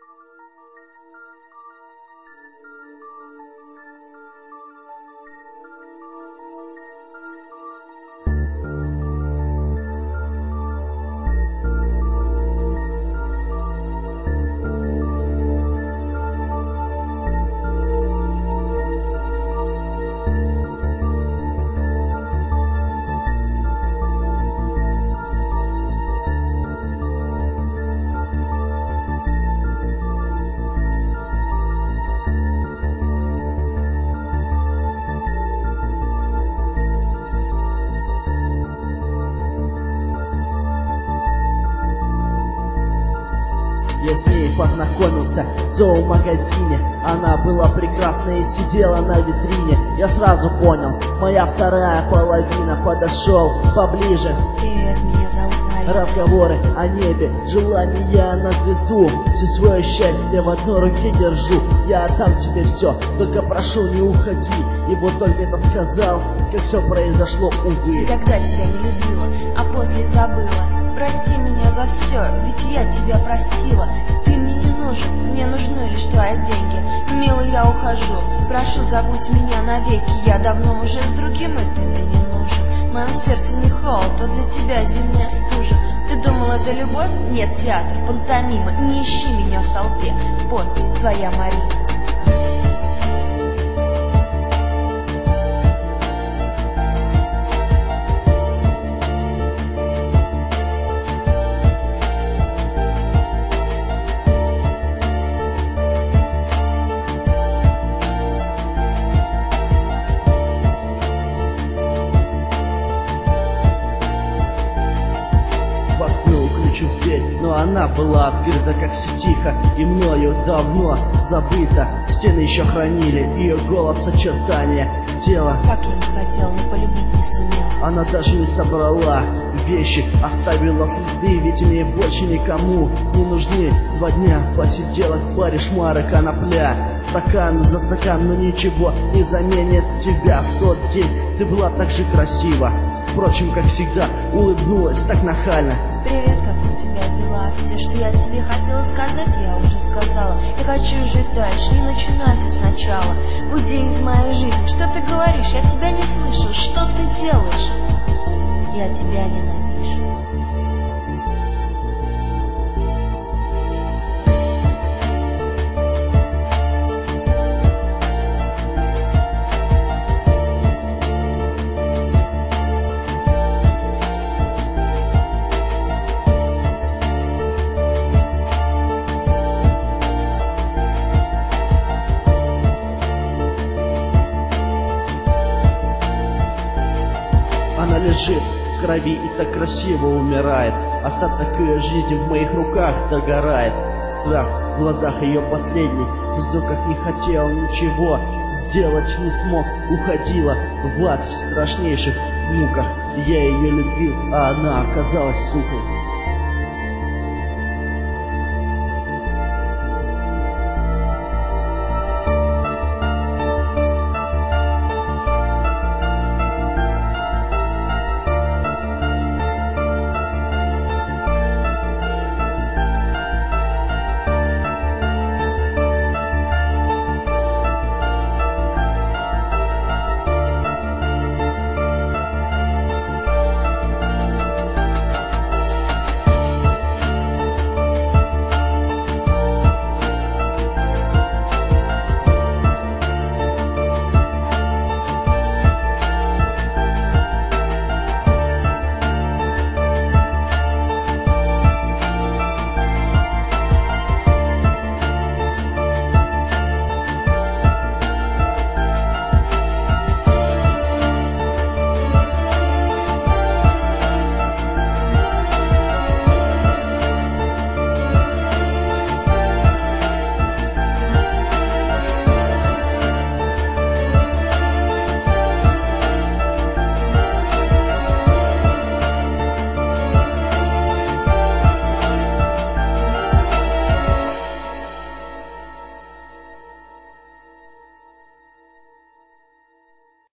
Я с ней познакомился в зоомагазине. Она была прекрасна и сидела на витрине. Я сразу понял, моя вторая половина. Подошел поближе. Привет, меня зовут Мария. Разговоры о небе, желания на звезду. Все свое счастье в одной руке держу. Я отдам тебе все, только прошу, не уходи. И вот только это сказал, как все произошло, увы. Никогда тебя не любила, а после забыла. Прости меня за все, ведь я тебя простила. Ты мне не нужен, мне нужны лишь твои деньги. Милый, я ухожу, прошу, забудь меня навеки. Я давно уже с другим, и ты мне не нужен. В моем сердце не холод, а для тебя зимняя стужа. Ты думал, это любовь? Нет, театр, пантомима. Не ищи меня в толпе. Подпись твоя, Марина. Воткнул ключ в дверь, но она была открыта, как все тихо, и мною давно забыто. Стены еще хранили ее голос, очертания тела. Как я не хотела, но полюбить не сумела. Она даже не собрала вещи, оставила следы, ведь мне больше никому не нужны. 2 дня посидела в баре шмары конопля. Стакан за стакан, но ничего не заменит тебя. В тот день ты была так же красива. Впрочем, как всегда, улыбнулась так нахально. Привет, как у тебя дела? Все, что я тебе хотела сказать, я уже сказала. Я хочу жить дальше, не начинайся сначала. Уйди из моей жизни. Что ты говоришь? Я тебя не слышу. Что ты делаешь? Я тебя ненавижу. Она лежит в крови и так красиво умирает. Остаток ее жизни в моих руках догорает. Страх в глазах ее последний. Вздох, как не хотел ничего сделать не смог. Уходила в ад в страшнейших муках. Я ее любил, а она оказалась сукой.